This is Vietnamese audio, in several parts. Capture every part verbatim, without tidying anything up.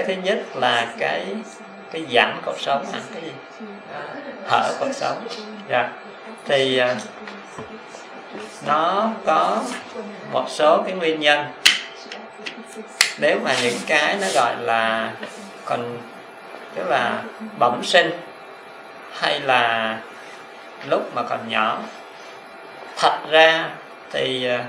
cái thứ nhất là cái cái giãn cột sống, à, cái gì? À, hở cột sống. Dạ. Thì à, nó có một số cái nguyên nhân. Nếu mà những cái nó gọi là còn tức là bẩm sinh hay là lúc mà còn nhỏ, thật ra thì uh,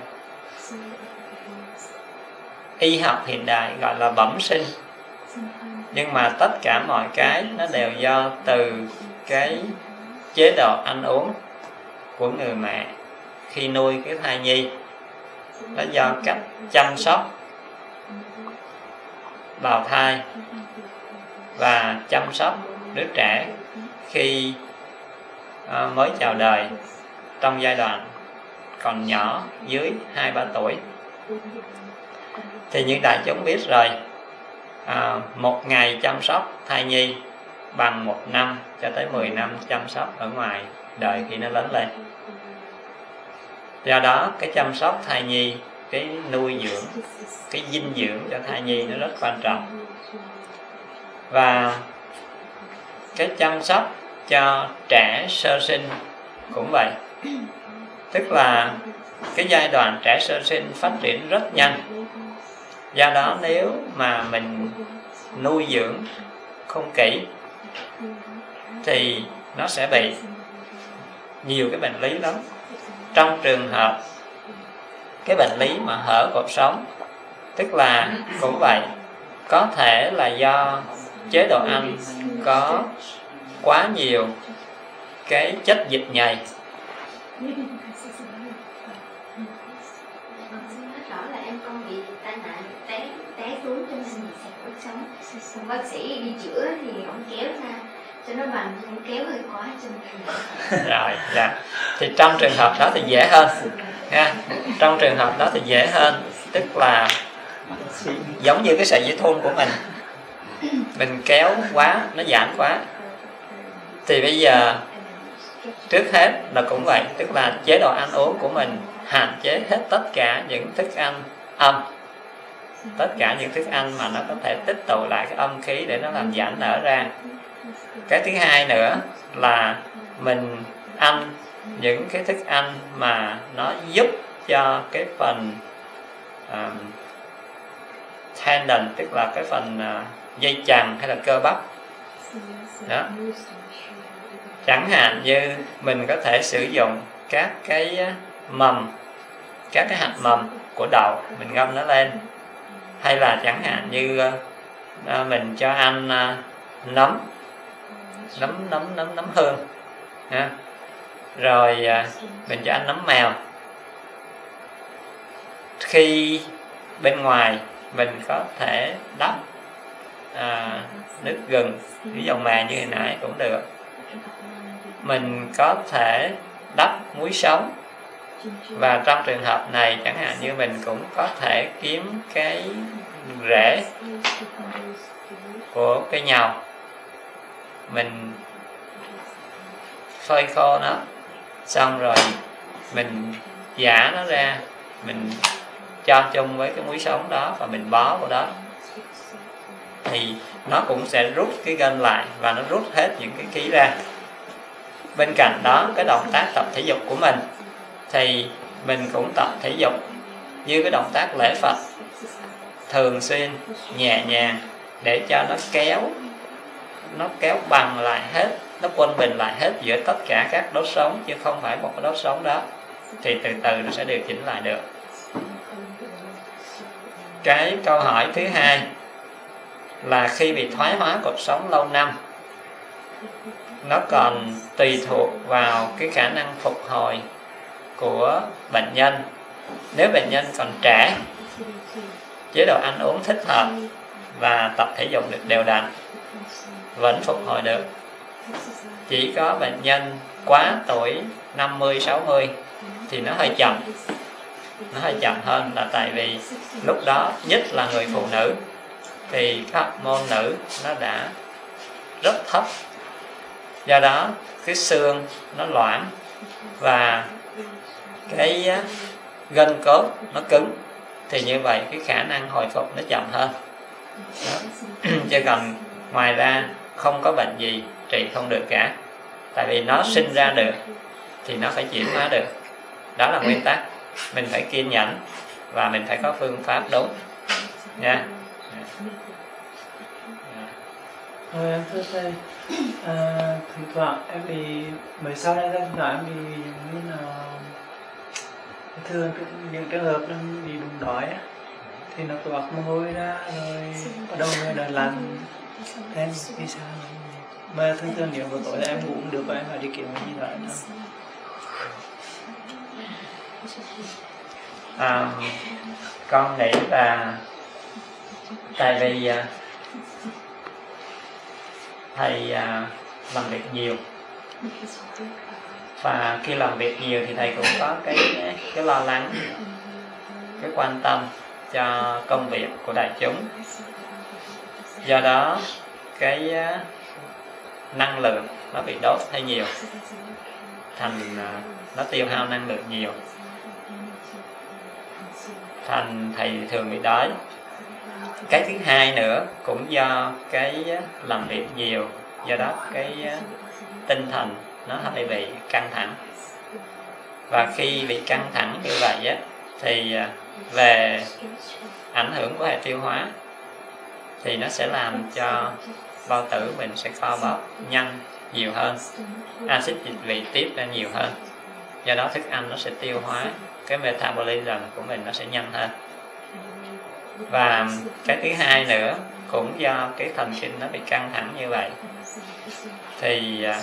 y học hiện đại gọi là bẩm sinh, nhưng mà tất cả mọi cái nó đều do từ cái chế độ ăn uống của người mẹ khi nuôi cái thai nhi. Nó do cách chăm sóc bào thai và chăm sóc đứa trẻ khi à, mới chào đời trong giai đoạn còn nhỏ dưới hai ba tuổi. Thì những đại chúng biết rồi, à, một ngày chăm sóc thai nhi bằng một năm cho tới mười năm chăm sóc ở ngoài đời khi nó lớn lên. Do đó cái chăm sóc thai nhi, cái nuôi dưỡng, cái dinh dưỡng cho thai nhi nó rất quan trọng. Và cái chăm sóc cho trẻ sơ sinh cũng vậy. Tức là cái giai đoạn trẻ sơ sinh phát triển rất nhanh. Do đó nếu mà mình nuôi dưỡng không kỹ thì nó sẽ bị nhiều cái bệnh lý lắm. Trong trường hợp cái bệnh lý mà hở cột sống, tức là cũng vậy, có thể là do chế độ ăn có quá nhiều cái chất dịch nhầy. Bác sĩ đi chữa thì ông kéo ra cho nó bằng, ông kéo hơi quá cho nên rồi, dạ. Thì trong trường hợp đó thì dễ hơn ha. Trong trường hợp đó thì dễ hơn, tức là giống như cái sợi dây thun của mình, mình kéo quá, nó giãn quá. Thì bây giờ trước hết là cũng vậy, tức là chế độ ăn uống của mình hạn chế hết tất cả những thức ăn âm, tất cả những thức ăn mà nó có thể tích tụ lại cái âm khí để nó làm giãn nở ra. Cái thứ hai nữa là mình ăn những cái thức ăn mà nó giúp cho cái phần uh, tendon, tức là cái phần uh, dây chằng hay là cơ bắp đó. Chẳng hạn như mình có thể sử dụng các cái mầm, các cái hạt mầm của đậu, mình ngâm nó lên. Hay là chẳng hạn như uh, mình cho ăn uh, nấm, nấm nấm nấm nấm hương ha. Rồi uh, mình cho ăn nấm mèo. Khi bên ngoài mình có thể đắp à, nước gừng với dầu mè như hồi nãy cũng được. Mình có thể đắp muối sống. Và trong trường hợp này chẳng hạn như mình cũng có thể kiếm cái rễ của cây nhầu, mình phơi khô nó, xong rồi mình giã nó ra, mình cho chung với cái muối sống đó và mình bó vào đó, thì nó cũng sẽ rút cái gân lại và nó rút hết những cái khí ra. Bên cạnh đó, cái động tác tập thể dục của mình thì mình cũng tập thể dục như cái động tác lễ Phật, thường xuyên nhẹ nhàng để cho nó kéo nó kéo bằng lại hết, nó quân bình lại hết giữa tất cả các đốt sống, chứ không phải một cái đốt sống đó, thì từ từ nó sẽ điều chỉnh lại được. Cái câu hỏi thứ hai là khi bị thoái hóa cột sống lâu năm, nó còn tùy thuộc vào cái khả năng phục hồi của bệnh nhân. Nếu bệnh nhân còn trẻ, chế độ ăn uống thích hợp và tập thể dục được đều đặn, vẫn phục hồi được. Chỉ có bệnh nhân quá tuổi năm mươi, sáu mươi thì nó hơi chậm. Nó hơi chậm hơn là tại vì lúc đó, nhất là người phụ nữ, thì cái hormone nữ nó đã rất thấp. Do đó cái xương nó loãng và cái gân cốt nó cứng, thì như vậy cái khả năng hồi phục nó chậm hơn. Chứ còn ngoài ra không có bệnh gì trị không được cả. Tại vì nó sinh ra được thì nó phải chuyển hóa được. Đó là nguyên tắc. Mình phải kiên nhẫn và mình phải có phương pháp đúng nha. Ờ, thưa thầy, à, thỉnh thoảng em bị mới sau đây thỉnh thoảng em bị giống như là thường những trường hợp nó bị bụng đói á, thì nó toát mồ hôi ra rồi bắt đầu người đã lăn em vì sao mà thường thường nếu buổi tối là em ngủ không được và em phải đi kiếm cái gì đó nữa. À, con nghĩ là tại vì à, thầy à, làm việc nhiều, và khi làm việc nhiều thì thầy cũng có cái cái lo lắng, cái quan tâm cho công việc của đại chúng. Do đó cái à, năng lượng nó bị đốt hơi nhiều, thành à, nó tiêu hao năng lượng nhiều, thành thầy thường bị đói. Cái thứ hai nữa cũng do cái làm việc nhiều, do đó cái tinh thần nó hơi bị căng thẳng. Và khi bị căng thẳng như vậy á, thì về ảnh hưởng của hệ tiêu hóa thì nó sẽ làm cho bao tử mình sẽ co bóp nhanh nhiều hơn, axit dịch vị tiết ra nhiều hơn. Do đó thức ăn nó sẽ tiêu hóa, cái metabolism của mình nó sẽ nhanh hơn. Và cái thứ hai nữa cũng do cái thần kinh nó bị căng thẳng như vậy thì à,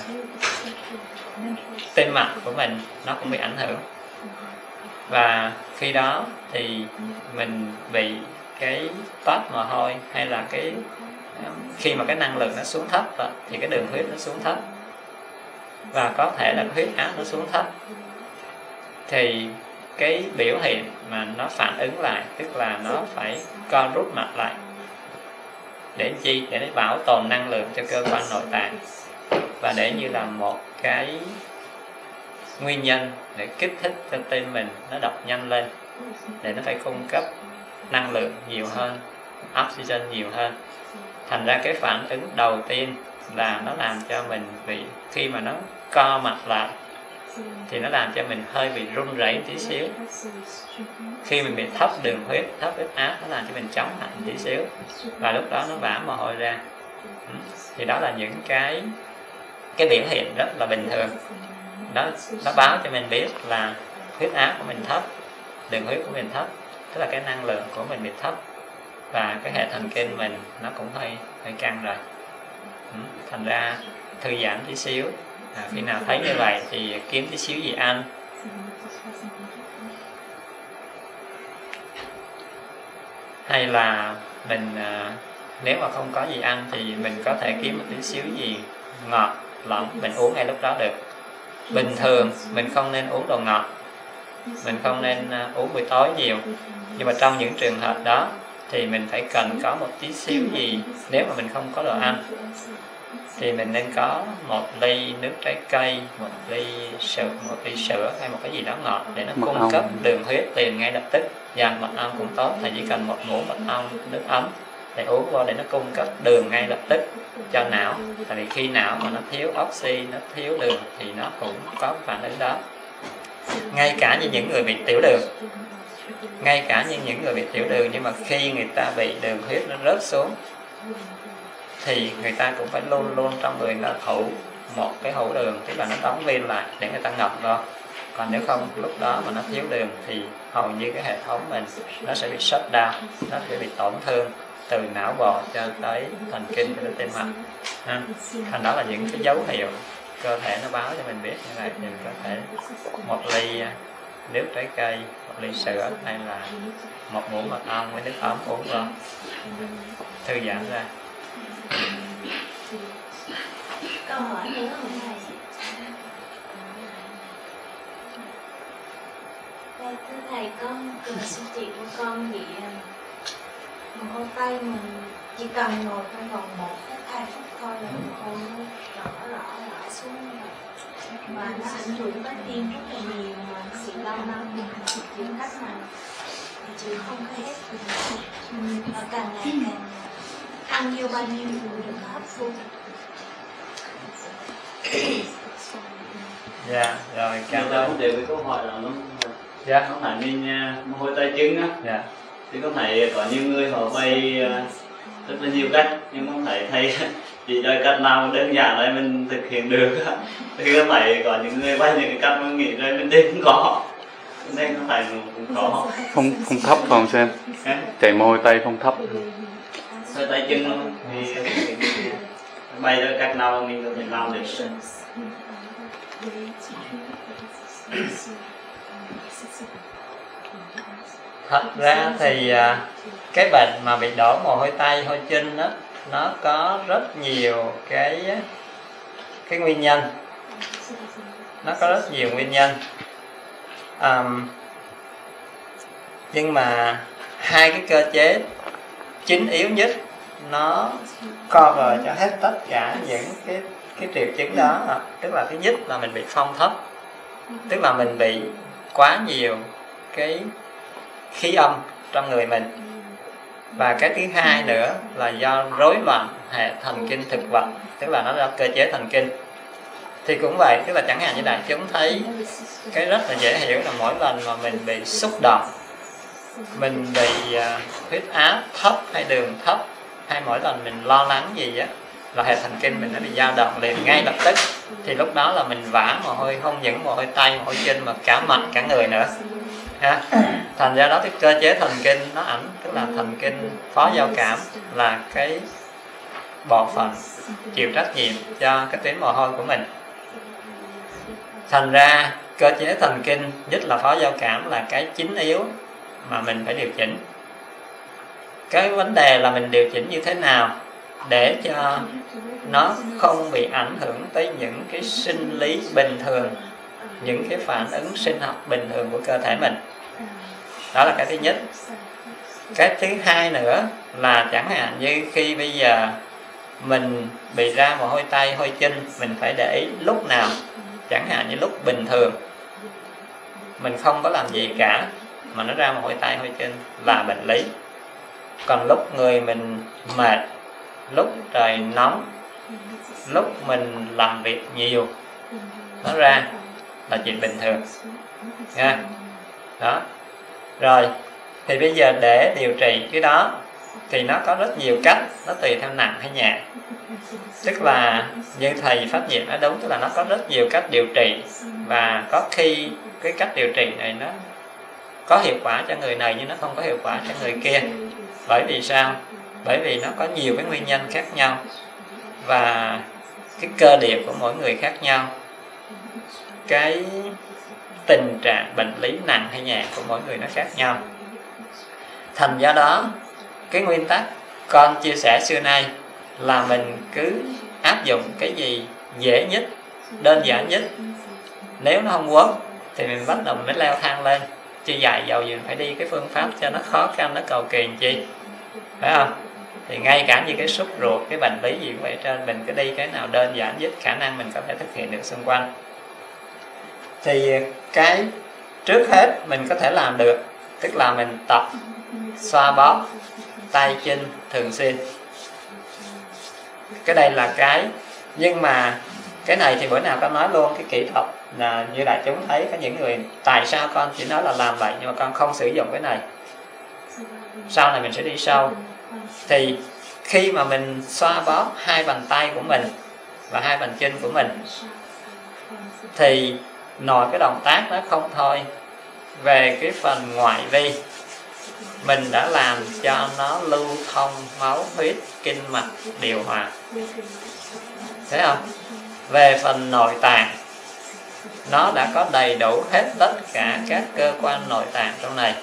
tim mạch của mình nó cũng bị ảnh hưởng. Và khi đó thì mình bị cái toát mồ hôi, hay là cái khi mà cái năng lượng nó xuống thấp rồi, thì cái đường huyết nó xuống thấp, và có thể là cái huyết áp nó xuống thấp, thì cái biểu hiện mà nó phản ứng lại, tức là nó phải co rút mạch lại. Để chi? Để nó bảo tồn năng lượng cho cơ quan nội tạng, và để như là một cái nguyên nhân để kích thích cho tim mình nó đập nhanh lên, để nó phải cung cấp năng lượng nhiều hơn, oxygen nhiều hơn. Thành ra cái phản ứng đầu tiên là nó làm cho mình bị, khi mà nó co mạch lại thì nó làm cho mình hơi bị run rẩy tí xíu. Khi mình bị thấp đường huyết, thấp huyết áp, nó làm cho mình chóng hạnh tí xíu, và lúc đó nó vã mồ hôi ra. Thì đó là những cái cái biểu hiện rất là bình thường. Đó, nó báo cho mình biết là huyết áp của mình thấp, đường huyết của mình thấp, tức là cái năng lượng của mình bị thấp, và cái hệ thần kinh mình nó cũng hơi hơi căng rồi. Thành ra thư giãn tí xíu. À, khi nào thấy như vậy thì kiếm tí xíu gì ăn. Hay là mình à, nếu mà không có gì ăn thì mình có thể kiếm một tí xíu gì ngọt lỏng, mình uống ngay lúc đó được. Bình thường mình không nên uống đồ ngọt, mình không nên uh, uống buổi tối nhiều. Nhưng mà trong những trường hợp đó thì mình phải cần có một tí xíu gì. Nếu mà mình không có đồ ăn thì mình nên có một ly nước trái cây, một ly sữa, một ly sữa hay một cái gì đó ngọt để nó cung cấp đường huyết liền ngay lập tức. Và mật ong cũng tốt, thầy chỉ cần một muỗng mật ong nước ấm để uống vô để nó cung cấp đường ngay lập tức cho não. Tại vì khi não mà nó thiếu oxy, nó thiếu đường thì nó cũng có phản ứng đó. Ngay cả như những người bị tiểu đường, ngay cả như những người bị tiểu đường nhưng mà khi người ta bị đường huyết nó rớt xuống thì người ta cũng phải luôn luôn trong người nó thủ một cái hũ đường, tức là nó đóng viên lại để người ta ngập vào. Còn nếu không, lúc đó mà nó thiếu đường thì hầu như cái hệ thống mình nó sẽ bị shut down, nó sẽ bị tổn thương từ não bộ cho tới thần kinh cho tới tim mạch. Thành đó là những cái dấu hiệu cơ thể nó báo cho mình biết như vậy. Thì mình có thể một ly nước trái cây, một ly sữa, hay là một muỗng mật ong với nước ấm uống vào, thư giãn ra. Câu hỏi nữa không thầy? Dạ, thưa thầy, con cửa sư chị của con bị mồ hôi tay, mình chỉ cần ngồi trong vòng một đến hai phút thôi là mồ hôi nó rõ rõ rõ xuống rồi, và nó ảnh hưởng tới tim rất là nhiều. Mà chị lâu năm thì chịu cách mà chị không có hết, nó càng ngày càng ăn nhiều bao nhiêu người được hấp thu. Dạ, rồi cảm ơn. Vấn đề với câu hỏi là nó Dạ. nó phải mình mồ hôi tay chân á. Dạ. Thì có thể có nhiều người họ vay rất là nhiều cách, nhưng không phải thầy chỉ cho cách nào đơn giản để mình thực hiện được. Thì có phải có những người vay những cái cách mình nghĩ rồi mình đến không có, nên không phải cũng có. Không không thấp phải không xem? Chảy mồ hôi tay không thấp. Hơi tay chân luôn thì bay ra cách nào mình có thể làm được. Thật ra thì cái bệnh mà bị đổ mồ hôi tay, hôi chân đó, nó có rất nhiều cái cái nguyên nhân. Nó có rất nhiều nguyên nhân. Um, nhưng mà hai cái cơ chế chính yếu nhất nó cover cho hết tất cả những cái cái triệu chứng đó. Tức là thứ nhất là mình bị phong thấp, tức là mình bị quá nhiều cái khí âm trong người mình. Và cái thứ hai nữa là do rối loạn hệ thần kinh thực vật, tức là nó do cơ chế thần kinh. Thì cũng vậy, tức là chẳng hạn như đại chúng thấy cái rất là dễ hiểu là mỗi lần mà mình bị xúc động, mình bị uh, huyết áp thấp hay đường thấp, hay mỗi lần mình lo lắng gì á, là hệ thần kinh mình nó bị dao động liền ngay lập tức. Thì lúc đó là mình vã mồ hôi, không những mồ hôi tay, mồ hôi chân mà cả mặt cả người nữa ha. Thành ra đó cái cơ chế thần kinh nó ảnh, tức là thần kinh phó giao cảm là cái bộ phận chịu trách nhiệm cho cái tuyến mồ hôi của mình. Thành ra cơ chế thần kinh, nhất là phó giao cảm, là cái chính yếu mà mình phải điều chỉnh. Cái vấn đề là mình điều chỉnh như thế nào để cho nó không bị ảnh hưởng tới những cái sinh lý bình thường, những cái phản ứng sinh học bình thường của cơ thể mình. Đó là cái thứ nhất. Cái thứ hai nữa là chẳng hạn như khi bây giờ mình bị ra mồ hôi tay, hôi chân, mình phải để ý lúc nào. Chẳng hạn như lúc bình thường mình không có làm gì cả mà nó ra mồ hôi tay, hôi chân là bệnh lý. Còn lúc người mình mệt, lúc trời nóng, lúc mình làm việc nhiều, nó ra là chuyện bình thường nha. Đó. Rồi thì bây giờ để điều trị cái đó thì nó có rất nhiều cách, nó tùy theo nặng hay nhẹ. Tức là như thầy Pháp Diệm nói đúng, tức là nó có rất nhiều cách điều trị. Và có khi cái cách điều trị này nó có hiệu quả cho người này nhưng nó không có hiệu quả cho người kia. Bởi vì sao? Bởi vì nó có nhiều cái nguyên nhân khác nhau và cái cơ địa của mỗi người khác nhau, cái tình trạng bệnh lý nặng hay nhẹ của mỗi người nó khác nhau. Thành ra đó, cái nguyên tắc con chia sẻ xưa nay là mình cứ áp dụng cái gì dễ nhất, đơn giản nhất. Nếu nó không work thì mình bắt đầu mình mới leo thang lên, chứ dài dầu gì phải đi cái phương pháp cho nó khó khăn, nó cầu kỳ làm chi, phải không? Thì ngay cả như cái sốt ruột, cái bệnh lý gì cũng vậy trên, mình cứ đi cái nào đơn giản nhất khả năng mình có thể thực hiện được xung quanh. Thì cái trước hết mình có thể làm được, tức là mình tập xoa bóp tay chân thường xuyên. Cái đây là cái, nhưng mà cái này thì bữa nào con nói luôn cái kỹ thuật là như đại chúng thấy có những người tại sao con chỉ nói là làm vậy nhưng mà con không sử dụng cái này. Sau này mình sẽ đi sâu. Thì khi mà mình xoa bóp hai bàn tay của mình và hai bàn chân của mình thì nội cái động tác nó không thôi, về cái phần ngoại vi mình đã làm cho nó lưu thông máu huyết, kinh mạch, điều hòa. Thấy không? Về phần nội tạng, nó đã có đầy đủ hết tất cả các cơ quan nội tạng trong này.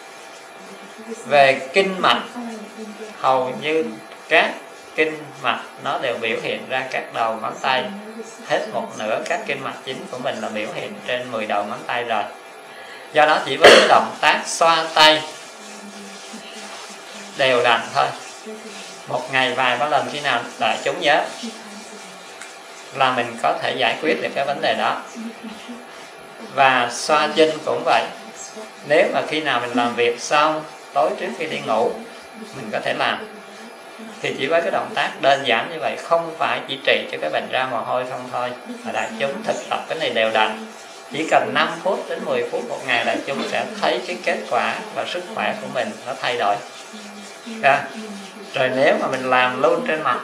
Về kinh mạch, hầu như các kinh mạch nó đều biểu hiện ra các đầu ngón tay. Hết một nửa các kinh mạch chính của mình là biểu hiện trên mười đầu ngón tay rồi. Do đó chỉ với cái động tác xoa tay đều đặn thôi, một ngày vài ba lần, khi nào đại chúng nhớ là mình có thể giải quyết được cái vấn đề đó. Và xoa chân cũng vậy. Nếu mà khi nào mình làm việc xong, tối trước khi đi ngủ mình có thể làm. Thì chỉ với cái động tác đơn giản như vậy, không phải chỉ trị cho cái bệnh ra mồ hôi không thôi, mà đại chúng thực tập cái này đều đặn. Chỉ cần năm phút đến mười phút một ngày, đại chúng sẽ thấy cái kết quả và sức khỏe của mình nó thay đổi. À, rồi nếu mà mình làm luôn trên mặt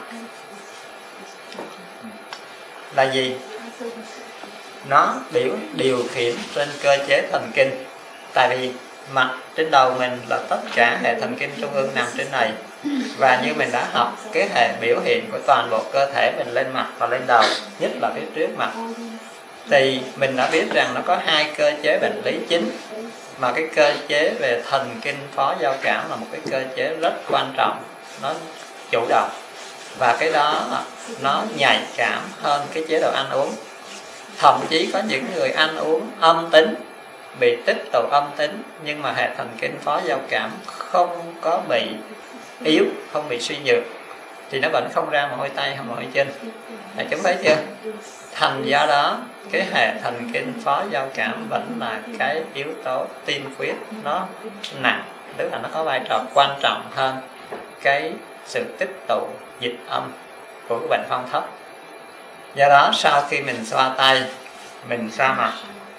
là gì? Nó biểu điều khiển trên cơ chế thần kinh. Tại vì mặt trên đầu mình là tất cả hệ thần kinh trung ương nằm trên này. Và như mình đã học, cái hệ biểu hiện của toàn bộ cơ thể mình lên mặt và lên đầu, nhất là phía trước mặt, thì mình đã biết rằng nó có hai cơ chế bệnh lý chính, mà cái cơ chế về thần kinh phó giao cảm là một cái cơ chế rất quan trọng, nó chủ động, và cái đó nó nhạy cảm hơn cái chế độ ăn uống. Thậm chí có những người ăn uống âm tính, bị tích tụ âm tính, nhưng mà hệ thần kinh phó giao cảm không có bị yếu, không bị suy nhược, thì nó vẫn không ra mồ hôi tay hay mồ hôi chân. Đại chúng thấy chưa? Thành do đó cái hệ thần kinh phó giao cảm vẫn là cái yếu tố tiên quyết, nó nặng, tức là nó có vai trò quan trọng hơn cái sự tích tụ dịch âm của cái bệnh phong thấp. Do đó sau khi mình xoa tay, mình xoa mặt,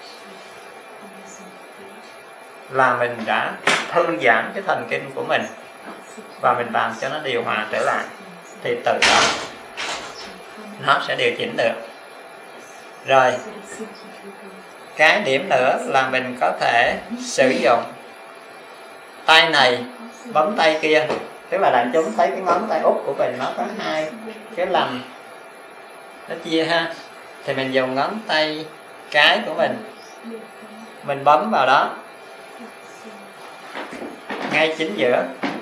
là mình đã thư giãn cái thần kinh của mình và mình làm cho nó điều hòa trở lại, thì từ đó nó sẽ điều chỉnh được. Rồi cái điểm nữa là mình có thể sử dụng tay này bấm tay kia, tức là đại chúng thấy cái ngón tay út của mình nó có hai cái lằn nó chia ha, thì mình dùng ngón tay cái của mình, mình bấm vào đó ngay chính giữa,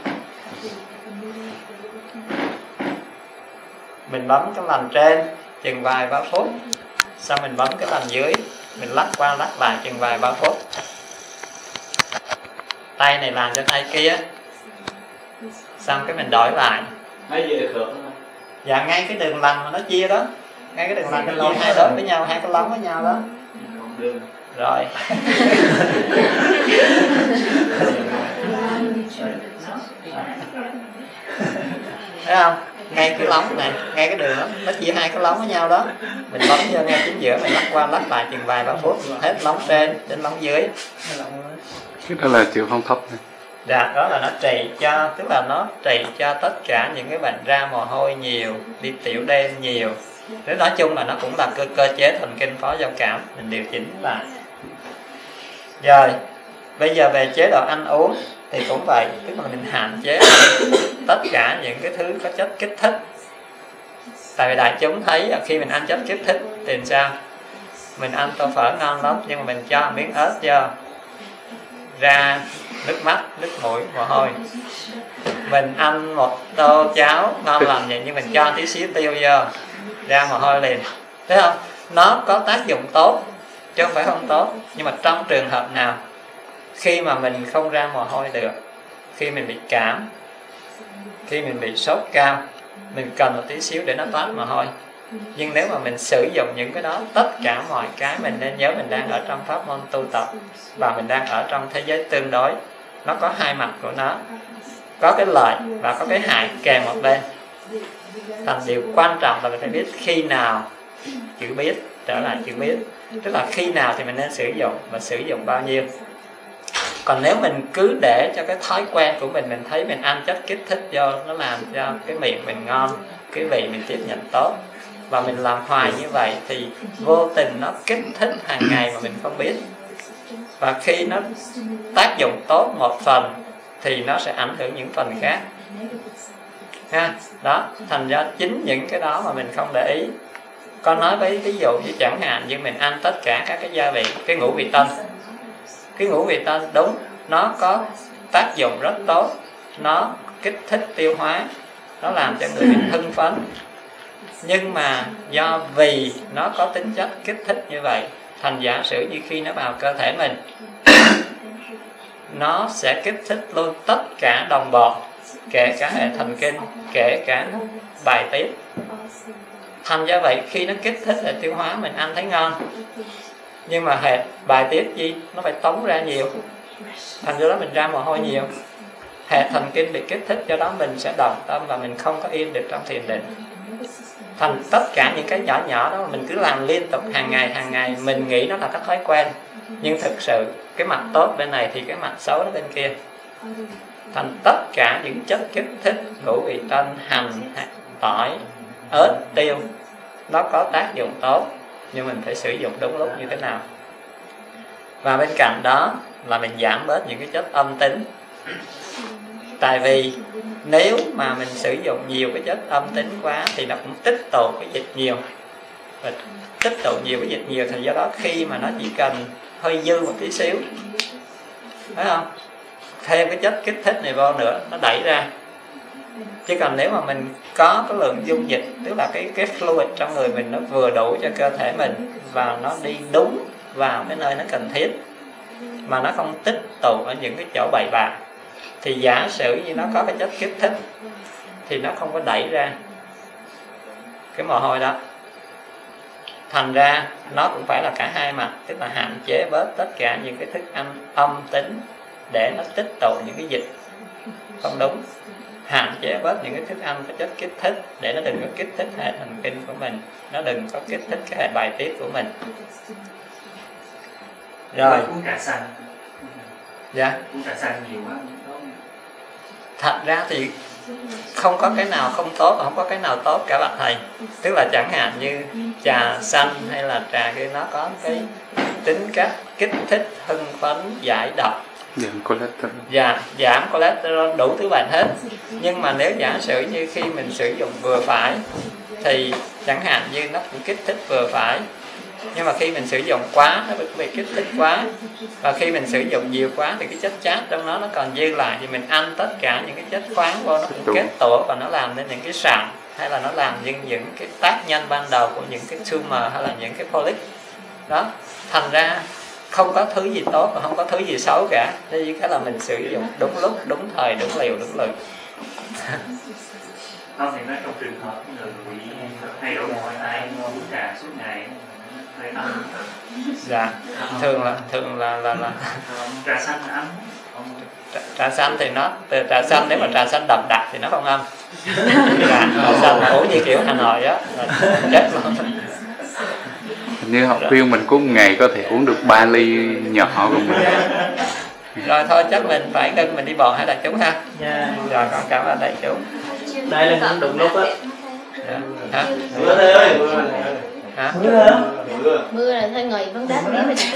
mình bấm cái lằn trên chừng vài ba phút, xong mình bấm cái lằn dưới, mình lắc qua lắc lại chừng vài ba phút. Tay này làm cho tay kia, xong cái mình đổi lại. Mấy giờ khớp đó? Dạ ngay cái đường lằn mà nó chia đó, ngay cái đường lằn nó chia hai đốt với nhau, hai cái lóng với nhau đó. Rồi thấy không? Ngay cái lóng này, ngay cái đường đó, nó chia hai cái lóng với nhau đó, mình bấm vô ngay chính giữa, mình lắc qua lắc lại chừng vài ba phút, hết lóng trên đến lóng dưới. Cái đó là chịu phong thấp này. Dạ, đó là nó trị cho, tức là nó trị cho tất cả những cái bệnh ra mồ hôi nhiều, đi tiểu đêm nhiều. Thế nói chung là nó cũng là cơ cơ chế thần kinh phó giao cảm, mình điều chỉnh lại. Rồi, bây giờ về chế độ ăn uống thì cũng vậy, tức là mình hạn chế tất cả những cái thứ có chất kích thích. Tại vì đại chúng thấy khi mình ăn chất kích thích thì sao? Mình ăn tô phở ngon lắm, nhưng mà mình cho miếng ớt vô, ra nước mắt, nước mũi, mồ hôi. Mình ăn một tô cháo ngon lành vậy, nhưng mình cho tí xíu tiêu vô, ra mồ hôi liền. Thấy không? Nó có tác dụng tốt chứ không phải không tốt. Nhưng mà trong trường hợp nào khi mà mình không ra mồ hôi được, khi mình bị cảm, khi mình bị sốt cao, mình cần một tí xíu để nó toát mồ hôi. Nhưng nếu mà mình sử dụng những cái đó, tất cả mọi cái mình nên nhớ mình đang ở trong pháp môn tu tập và mình đang ở trong thế giới tương đối. Nó có hai mặt của nó, có cái lợi và có cái hại kèm một bên. Thành điều quan trọng là mình phải biết khi nào chữ biết, trở lại chữ biết, tức là khi nào thì mình nên sử dụng và sử dụng bao nhiêu. Còn nếu mình cứ để cho cái thói quen của mình, mình thấy mình ăn chất kích thích vô, nó làm cho cái miệng mình ngon, cái vị mình tiếp nhận tốt, và mình làm hoài như vậy thì vô tình nó kích thích hàng ngày mà mình không biết. Và khi nó tác dụng tốt một phần thì nó sẽ ảnh hưởng những phần khác ha. Đó, thành ra chính những cái đó mà mình không để ý. Con nói với ví dụ như chẳng hạn như mình ăn tất cả các cái gia vị, cái ngũ vị tân, cái ngũ vị tân đúng, nó có tác dụng rất tốt, nó kích thích tiêu hóa, nó làm cho người mình hưng phấn. Nhưng mà do vì nó có tính chất kích thích như vậy, thành giả sử như khi nó vào cơ thể mình, nó sẽ kích thích luôn tất cả đồng bộ, kể cả hệ thần kinh, kể cả bài tiết. Thành ra vậy khi nó kích thích hệ tiêu hóa mình ăn thấy ngon, nhưng mà hệ bài tiết gì nó phải tống ra nhiều, thành ra đó mình ra mồ hôi nhiều. hệ thần kinh bị kích thích, do đó mình sẽ động tâm và mình không có yên được trong thiền định. Thành tất cả những cái nhỏ nhỏ đó mình cứ làm liên tục hàng ngày hàng ngày, mình nghĩ nó là cái thói quen, nhưng thực sự cái mặt tốt bên này thì cái mặt xấu nó bên kia. Thành tất cả những chất kích thích, ngũ vị tân, hành, tỏi, ớt, tiêu, nó có tác dụng tốt, nhưng mình phải sử dụng đúng lúc như thế nào. Và bên cạnh đó là mình giảm bớt những cái chất âm tính. Tại vì nếu mà mình sử dụng nhiều cái chất âm tính quá thì nó cũng tích tụ cái dịch nhiều, và tích tụ nhiều cái dịch nhiều thì do đó khi mà nó chỉ cần hơi dư một tí xíu, phải không, thêm cái chất kích thích này vô nữa nó đẩy ra. Chứ còn nếu mà mình có cái lượng dung dịch, tức là cái cái fluid trong người mình nó vừa đủ cho cơ thể mình và nó đi đúng vào cái nơi nó cần thiết, mà nó không tích tụ ở những cái chỗ bậy bạ, thì giả sử như nó có cái chất kích thích thì nó không có đẩy ra cái mồ hôi đó. Thành ra nó cũng phải là cả hai mặt, tức là hạn chế bớt tất cả những cái thức ăn âm tính để nó tích tụ những cái dịch không đúng, hạn chế bớt những cái thức ăn có chất kích thích để nó đừng có kích thích hệ thần kinh của mình, nó đừng có kích thích cái hệ bài tiết của mình. Rồi uống trà xanh. Dạ. Uống trà xanh nhiều quá. Thật ra thì không có cái nào không tốt, không có cái nào tốt cả bạn thầy. Tức là chẳng hạn như trà xanh hay là trà kia nó có cái tính cách kích thích, hưng phấn, giải độc, giảm cholesterol, dạ, giảm cholesterol, đủ thứ bệnh hết. Nhưng mà nếu giả sử như khi mình sử dụng vừa phải thì chẳng hạn như nó cũng kích thích vừa phải, nhưng mà khi mình sử dụng quá nó bị kích thích quá, và khi mình sử dụng nhiều quá thì cái chất chát trong nó nó còn dư lại, thì mình ăn tất cả những cái chất khoáng vô nó cũng kết tủa và nó làm nên những cái sạm, hay là nó làm những những cái tác nhân ban đầu của những cái tumor hay là những cái polyp đó. Thành ra không có thứ gì tốt và không có thứ gì xấu cả, thế chỉ cái là mình sử dụng đúng lúc, đúng thời, đúng liều, đúng lượng. Không thì nói trong trường hợp người bị thay đổi mồ hôi tay uống trà suốt ngày hơi ấm. Dạ, thường là thường là là, là trà xanh ấm. Trà, trà xanh thì nó từ trà xanh, nếu mà trà xanh đậm đặc thì nó không âm. Dạ, trà xanh uống như kiểu Hà Nội á là chết luôn. như học viên mình có một ngày có thể uống được ba ly nhỏ của mình. Rồi thôi chắc mình phải cân mình đi bộ hay là chúng ha. Dạ. Rồi con cảm ơn đại chúng. Đây là cũng đúng lúc á. Dạ. Hả? Mưa thầy ơi. Hả? Mưa. Mưa là thôi ngồi vấn đáp đi mình.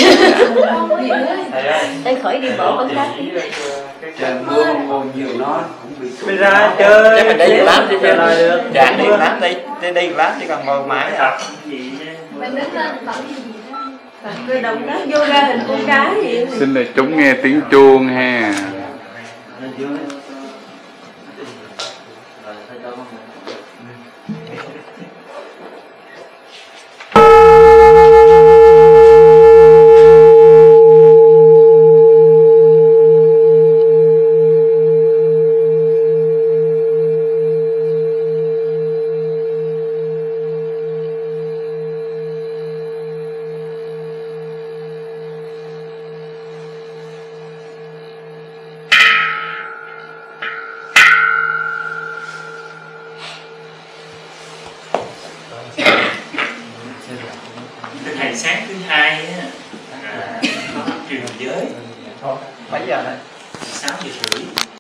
Đây khỏi đi bộ vấn đáp đi. Trời mưa ngồi nhiều nó cũng bị Bây ra chơi. Chắc mình đi một lát đi chứ. Lại được. Dạ đi một lát đi, đi đi một lát chứ còn ngồi mãi à. Mình đứng lên bấm gì đó. Người động tác yoga hình con cá vậy. Xin là chúng nghe tiếng chuông ha. Thầy sáng thứ hai á, là có học truyền giới. Mấy giờ đấy? sáu giờ rưỡi.